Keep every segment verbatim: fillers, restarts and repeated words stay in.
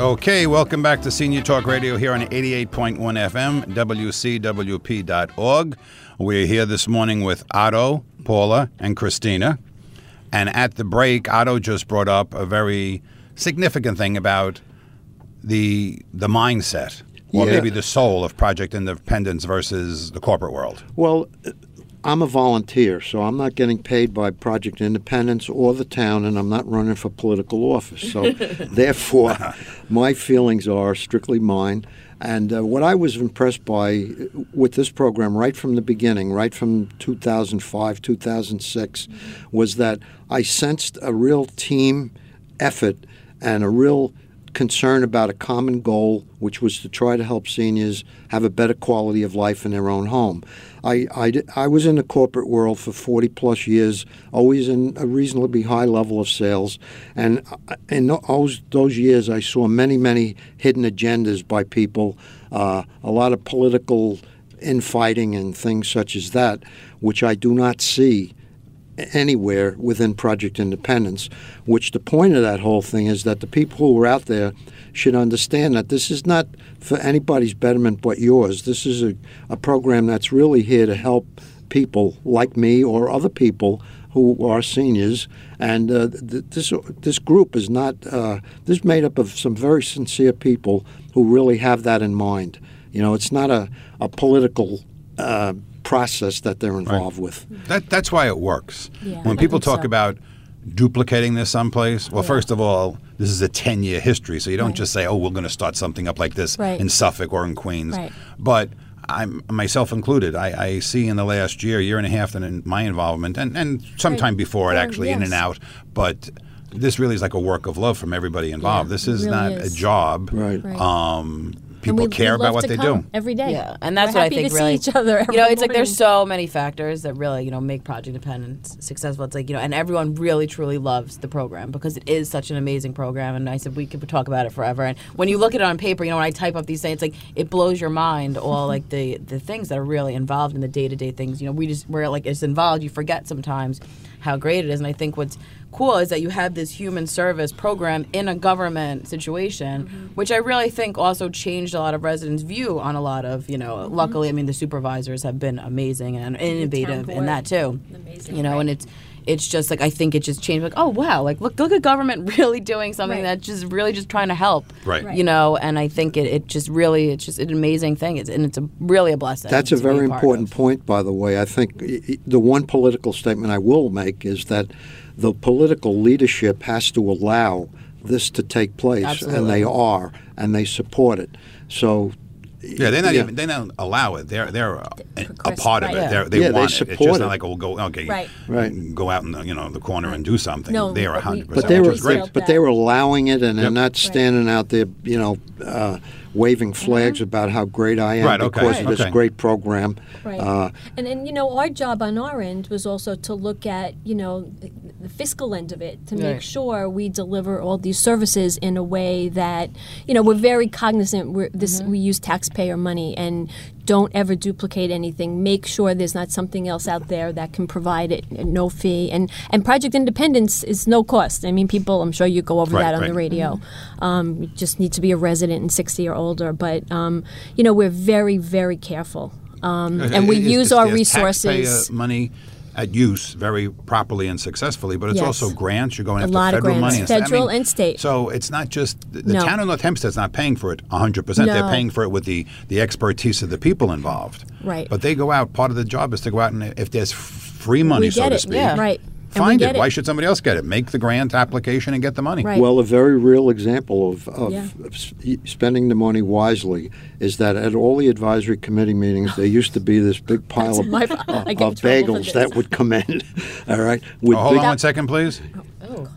Okay, welcome back to Senior Talk Radio here on eighty-eight point one F M, W C W P dot org. We're here this morning with Otto, Paula, and Christina. And at the break, Otto just brought up a very significant thing about the the mindset, or Yeah. maybe the soul of Project Independence versus the corporate world. Well, I'm a volunteer, so I'm not getting paid by Project Independence or the town, and I'm not running for political office. So, therefore, my feelings are strictly mine. And uh, what I was impressed by with this program right from the beginning, right from two thousand five, two thousand six, was that I sensed a real team effort and a real concern about a common goal, which was to try to help seniors have a better quality of life in their own home. I, I, I was in the corporate world for forty plus years, always in a reasonably high level of sales. And in those, those years, I saw many, many hidden agendas by people, uh, a lot of political infighting and things such as that, which I do not see anywhere within Project Independence, which the point of that whole thing is that the people who are out there should understand that this is not for anybody's betterment but yours. This is a, a program that's really here to help people like me or other people who are seniors. And uh, th- this this group is not, uh, this is made up of some very sincere people who really have that in mind. You know, it's not a, a political uh process that they're involved Right. with. That That's why it works. Yeah, when I people think talk so. about duplicating this someplace, well, Yeah. first of all, this is a ten-year history, so you don't Right. just say, oh, we're going to start something up like this Right. in Suffolk or in Queens. Right. But I'm myself included. I, I see in the last year, year and a half, that in my involvement, and, and sometime Right. before it, Or- actually, in yes. and out, but this really is like a work of love from everybody involved. Yeah, this it is really not is. a job. Right. Right. Um, And people we- we care about love what to they come do. every day. Yeah, and that's We're what happy I think to really. see each other every you know, it's like there's morning. so many factors that really, you know, make Project Independence successful. It's like, you know, and everyone really truly loves the program because it is such an amazing program. And I said we could talk about it forever. And when you look at it on paper, you know, when I type up these things, it's like it blows your mind. All like the the things that are really involved in the day to day things. You know, we just we're like it's involved. You forget sometimes how great it is. And I think what's cool is that you have this human service program in a government situation, Mm-hmm. which I really think also changed a lot of residents' view on a lot of, you know, Mm-hmm. luckily, I mean, the supervisors have been amazing and innovative in that too. Amazing, You know, right. and it's it's just like I think it just changed. Like, oh wow, like look look at government really doing something Right. that's just really just trying to help. Right. Right. You know, and I think it, it just really it's just an amazing thing. It's, and it's a really a blessing. That's a to be very part important of. point, by the way. I think i- i- the one political statement I will make is that the political leadership has to allow this to take place, and Absolutely. they are, and they support it. So, Yeah, they're not even. They don't allow it. They're they're a, a progressive, part of right. it. Yeah. They're, they Yeah, they want it. It's support just it. not like oh, we'll go okay, Right. Right. go out in the you know the corner and do something. No, they are but we- hundred but percent, they which were, is great. Right. but they were allowing it, and they're Yep. not standing out there, you know, uh, waving flags about how great I am Right, okay, because of this okay. great program. Right. Uh, and, and, you know, our job on our end was also to look at, you know, the, the fiscal end of it, to make Right. sure we deliver all these services in a way that, you know, we're very cognizant. We're, this we use taxpayer money, and don't ever duplicate anything. Make sure there's not something else out there that can provide it at no fee. And, and Project Independence is no cost. I mean, people, I'm sure you go over Right, that on right. the radio. Um, you just need to be a resident and sixty or older. But, um, you know, we're very, very careful. Um, and we It's- use it's- our there's resources. taxpayer money at use very properly and successfully, but it's Yes. also grants. You're going A after lot of federal grants, money. and stuff. I federal mean, and state. So it's not just the, the No. town of North Hempstead's not paying for it one hundred percent. They're No. paying for it with the, the expertise of the people involved. Right. But they go out. Part of the job is to go out and if there's free money, we so get to it, speak, Yeah. right? And we find get it. Why should somebody else get it? Make the grant application and get the money. Right. Well, a very real example of, of, Yeah. of s- spending the money wisely is that at all the advisory committee meetings, there used to be this big pile of, my- of, I get in of trouble for bagels this. that would come in. All right, with Oh, hold big- on one second, please. Oh.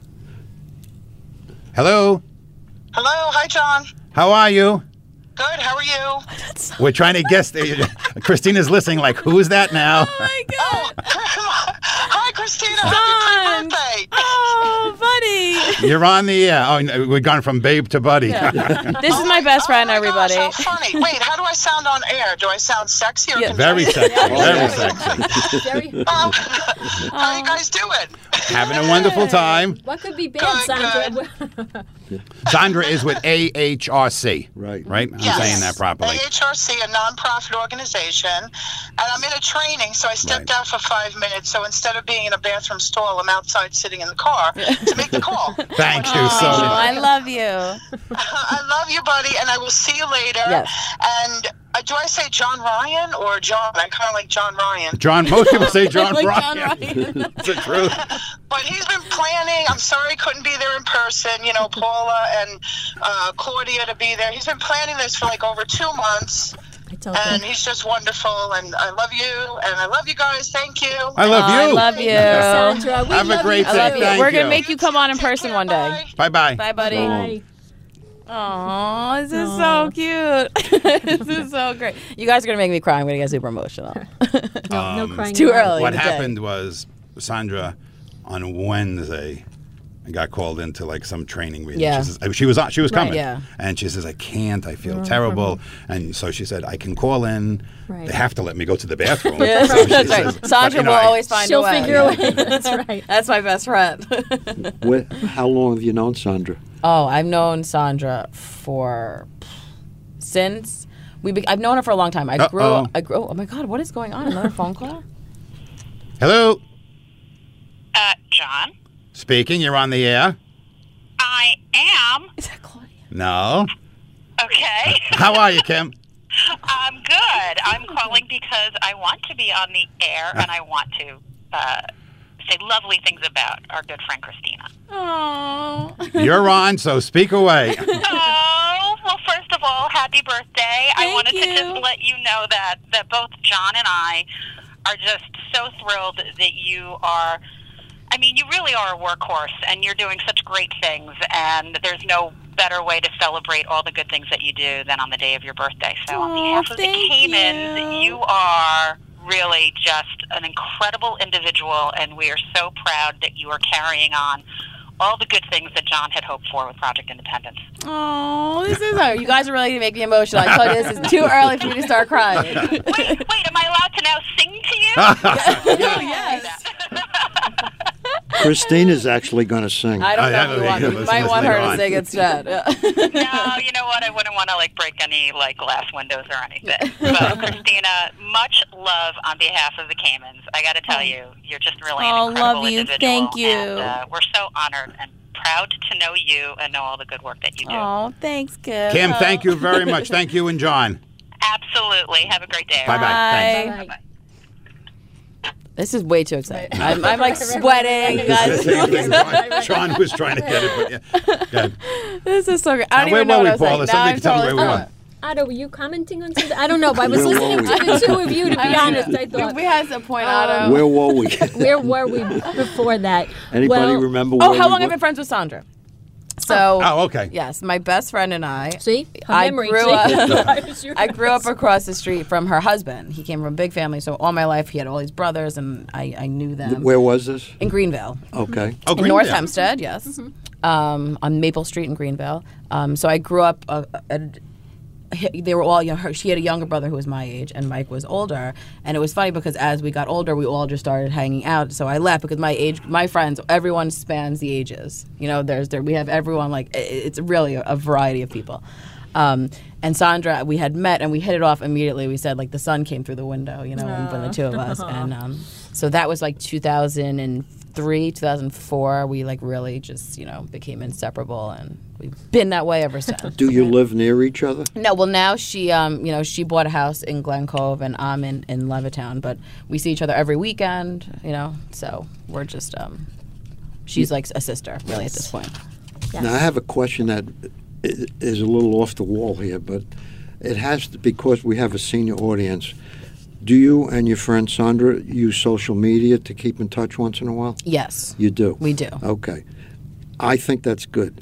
Hello. Hello, hi John. How are you? Good, how are you? We're trying to guess. Christina's listening like, who's that now? Oh my God. Oh, hi Christina, happy birthday. Oh, buddy. You're on the air. Oh, no, we've gone from babe to buddy. This is my best friend, oh my everybody. Gosh, how funny. Wait, how do I sound on air? Do I sound sexy or Yeah. Very confused? sexy. Very Yeah. sexy. Very, Um, how you guys doing? Having a wonderful time. what could be bad, Good, Sandra? Sandra is with A H R C. Right. Right? I'm Yes. saying that properly. A H R C, a nonprofit organization, and I'm in a training, so I stepped Right. out for five minutes. So instead of being in a bathroom stall, I'm outside sitting in the car to make the call. Thank you so Oh, much. I love you. I love you, buddy, and I will see you later. Yes. And uh, do I say John Ryan or John? I kind of like John Ryan. John, most people say John Like Ryan. John Ryan. It's the truth. But he's been planning. I'm sorry I couldn't be there in person. You know, Paula and uh, Claudia to be there. He's been planning this for like over two months. I told And them. he's just wonderful, and I love you, and I love you guys. Thank you. I love Oh, you. I love you. Sandra, we Have a love great you day. I love too. you. Thank We're gonna you. make you come on in Take person care, one day. bye. Bye-bye. Bye, buddy. Bye. Aw, this is so cute. This is so great. You guys are gonna make me cry. I'm gonna get super emotional. No, no crying. It's too about it. early. What in the day. happened was Sandra on Wednesday got called into like some training meeting. Yeah. She, says, she was on, she was Right. coming. Yeah. And she says, I can't, I feel terrible. And so she said, I can call in. Right. They have to let me go to the bathroom. Yeah, So she that's says, right. but, Sandra you know, will I- always find She'll a way. figure a way. That's right. That's my best friend. Where, how long have you known Sandra? Oh, I've known Sandra for since we. Be, I've known her for a long time. I grew. Uh-oh. I grew. Oh my God, what is going on? Another phone call? Hello? Uh, John, Speaking, you're on the air? I am. Is that Claudia? No. Okay. How are you, Kim? I'm good. I'm calling because I want to be on the air and I want to uh, say lovely things about our good friend Christina. Oh. You're on, so speak away. Oh, well, first of all, happy birthday. I Thank wanted you. to just let you know that, that both John and I are just so thrilled that you are, I mean, you really are a workhorse and you're doing such great things, and there's no better way to celebrate all the good things that you do than on the day of your birthday. So on Aw, behalf of the thank Caymans, you. you are really just an incredible individual, and we are so proud that you are carrying on all the good things that John had hoped for with Project Independence. Oh, this is her. You guys are really going to make me emotional. I told you this is too early for me to start crying. Wait, wait, am I allowed to now sing to you? Yes. Christina's actually going to sing. I don't I know if have you it. want. Yeah, You let's- might let's want leave her it to on. sing instead. No, you know what? I wouldn't want to like break any like glass windows or anything. But Christina, much love on behalf of the Caymans. I got to tell you, you're just really an Oh, incredible love you. individual. Thank you. And, uh, we're so honored and proud to know you and know all the good work that you do. Oh, thanks, Kim. Kim, thank you very much. Thank you and John. Absolutely. Have a great day. Bye-bye. Thanks. Bye. Bye-bye. This is way too exciting. I'm, I'm like sweating, you guys. John, John was trying to get it, but yeah. Good. This is so great. I Now, don't where even know were what we, I was Paula? saying. Now Somebody I'm tell me totally where we stuck. were. Otto, were you commenting on something? I don't know. But I was Where listening were to we? the two of you, to be honest. I thought, We had some point, Otto. Where were we? where were we before that? Anybody well, remember Oh, where how we long were? have I been friends with Sandra? So, Oh, okay. yes, my best friend and I. See? Her I memory. grew See? up- I was your I grew up best. across the street from her husband. He came from a big family, so all my life he had all these brothers, and I, I knew them. Where was this? In Greenville. Okay. Oh, in Greenville. North Hempstead, yes, um, on Maple Street in Greenville. Um, so I grew up. Uh, at, they were all young. Her, she had a younger brother who was my age, and Mike was older. And it was funny because as we got older, we all just started hanging out. So I left because my age, my friends, everyone spans the ages. You know, there's there we have everyone like it, it's really a, a variety of people. Um, and Sandra, we had met and we hit it off immediately. We said like the sun came through the window, you know, when, when the two of us. And um, so that was like two thousand three, two thousand four. We like really just you know became inseparable, and we've been that way ever since. Do you live near each other? No, well now she, um, you know, she bought a house in Glen Cove and I'm in, in Levittown, but we see each other every weekend, you know, so we're just, um, she's like a sister really at this point. Yes. Now, I have a question that i- is a little off the wall here, but it has to, because we have a senior audience. Do you and your friend Sandra use social media to keep in touch once in a while? Yes, You do? we do. Okay. I think that's good.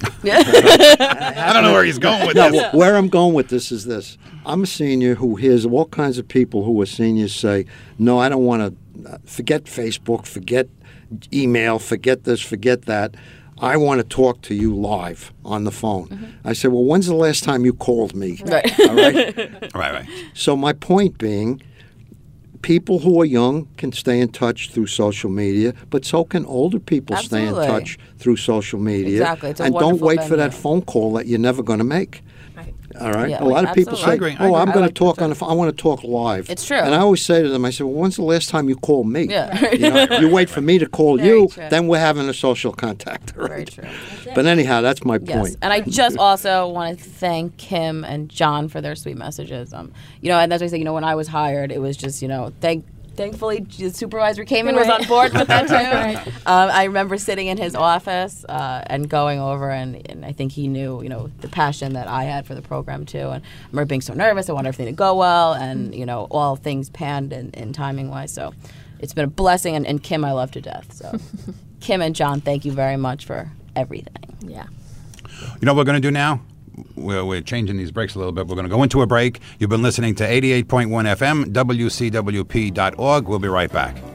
I don't know where he's going with No, this. wh- where I'm going with this is this. I'm a senior who hears all kinds of people who are seniors say, no, I don't want to, forget Facebook, forget email, forget this, forget that. I want to talk to you live on the phone. I said, well, when's the last time you called me? Right. All right. Right, right. So my point being, people who are young can stay in touch through social media, but so can older people Absolutely. stay in touch through social media. Exactly. It's a and don't wonderful wait for that venue. phone call that you're never going to make. Right. All right. Yeah, a lot like, of people absolutely. say, I agree, I "Oh, agree. I'm I going like to talk that on the phone. I want to talk live." It's true. And I always say to them, I said, "Well, when's the last time you called me? Yeah. You know, you wait for me to call Very you, true. then we're having a social contact." Right? Very true. But anyhow, that's my Yes, point. and I just also want to thank Kim and John for their sweet messages. Um, you know, and that's what I say. You know, when I was hired, it was just, you know, thank. Thankfully, the supervisor came and was Right. on board with that too. Right. um, I remember sitting in his office uh, and going over, and, and I think he knew, you know, the passion that I had for the program too. And I remember being so nervous. I wanted everything to go well, and you know, all things panned in, in timing wise. So it's been a blessing. And, and Kim, I love to death. So Kim and John, thank you very much for everything. Yeah. You know what we're going to do now? We're, we're changing these breaks a little bit. We're going to go into a break. You've been listening to eighty-eight point one F M, W C W P dot org. We'll be right back.